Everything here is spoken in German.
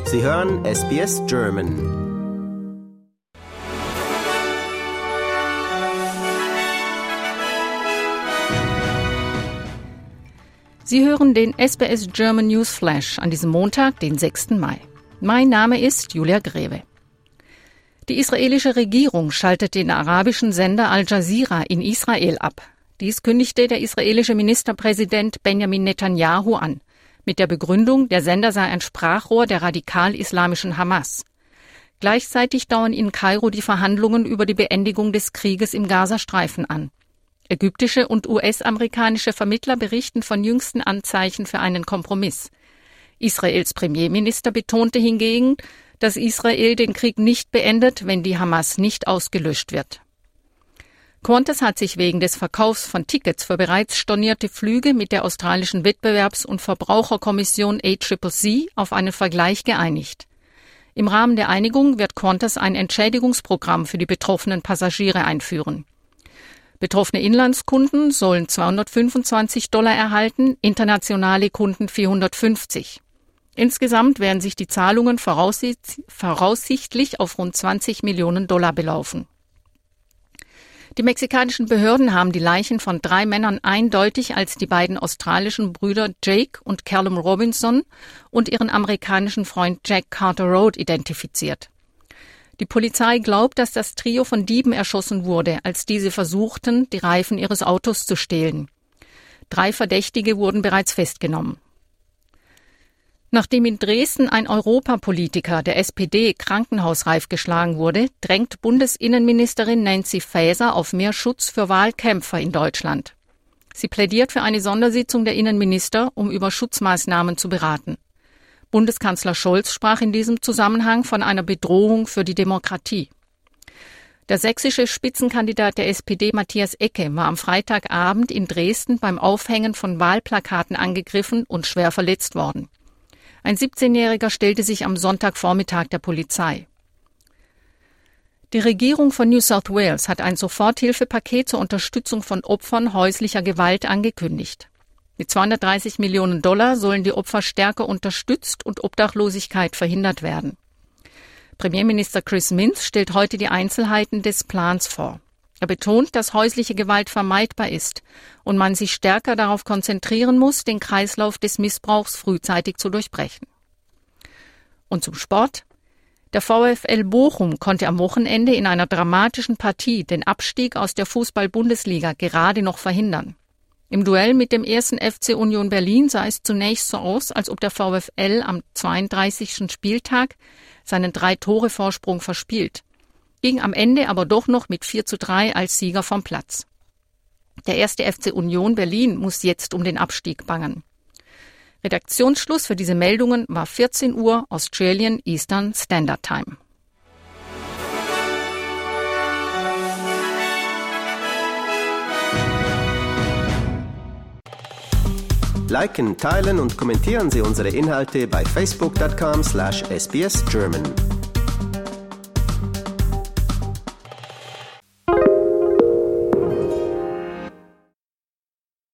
Sie hören SBS German. Sie hören den SBS German News Flash an diesem Montag, den 6. Mai. Mein Name ist Julia Greve. Die israelische Regierung schaltet den arabischen Sender Al Jazeera in Israel ab. Dies kündigte der israelische Ministerpräsident Benjamin Netanyahu an, mit der Begründung, der Sender sei ein Sprachrohr der radikal-islamischen Hamas. Gleichzeitig dauern in Kairo die Verhandlungen über die Beendigung des Krieges im Gazastreifen an. Ägyptische und US-amerikanische Vermittler berichten von jüngsten Anzeichen für einen Kompromiss. Israels Premierminister betonte hingegen, dass Israel den Krieg nicht beendet, wenn die Hamas nicht ausgelöscht wird. Qantas hat sich wegen des Verkaufs von Tickets für bereits stornierte Flüge mit der australischen Wettbewerbs- und Verbraucherkommission ACCC auf einen Vergleich geeinigt. Im Rahmen der Einigung wird Qantas ein Entschädigungsprogramm für die betroffenen Passagiere einführen. Betroffene Inlandskunden sollen $225 erhalten, internationale Kunden $450. Insgesamt werden sich die Zahlungen voraussichtlich auf rund $20 Millionen belaufen. Die mexikanischen Behörden haben die Leichen von 3 Männern eindeutig als die beiden australischen Brüder Jake und Callum Robinson und ihren amerikanischen Freund Jack Carter Road identifiziert. Die Polizei glaubt, dass das Trio von Dieben erschossen wurde, als diese versuchten, die Reifen ihres Autos zu stehlen. 3 Verdächtige wurden bereits festgenommen. Nachdem in Dresden ein Europapolitiker der SPD krankenhausreif geschlagen wurde, drängt Bundesinnenministerin Nancy Faeser auf mehr Schutz für Wahlkämpfer in Deutschland. Sie plädiert für eine Sondersitzung der Innenminister, um über Schutzmaßnahmen zu beraten. Bundeskanzler Scholz sprach in diesem Zusammenhang von einer Bedrohung für die Demokratie. Der sächsische Spitzenkandidat der SPD Matthias Ecke war am Freitagabend in Dresden beim Aufhängen von Wahlplakaten angegriffen und schwer verletzt worden. Ein 17-Jähriger stellte sich am Sonntagvormittag der Polizei. Die Regierung von New South Wales hat ein Soforthilfepaket zur Unterstützung von Opfern häuslicher Gewalt angekündigt. Mit $230 Millionen sollen die Opfer stärker unterstützt und Obdachlosigkeit verhindert werden. Premierminister Chris Minns stellt heute die Einzelheiten des Plans vor. Er betont, dass häusliche Gewalt vermeidbar ist und man sich stärker darauf konzentrieren muss, den Kreislauf des Missbrauchs frühzeitig zu durchbrechen. Und zum Sport. Der VfL Bochum konnte am Wochenende in einer dramatischen Partie den Abstieg aus der Fußball-Bundesliga gerade noch verhindern. Im Duell mit dem 1. FC Union Berlin sah es zunächst so aus, als ob der VfL am 32. Spieltag seinen 3-Tore-Vorsprung verspielt, ging am Ende aber doch noch mit 4:3 als Sieger vom Platz. Der 1. FC Union Berlin muss jetzt um den Abstieg bangen. Redaktionsschluss für diese Meldungen war 14 Uhr Australian Eastern Standard Time. Liken, teilen und kommentieren Sie unsere Inhalte bei facebook.com/sbsgerman.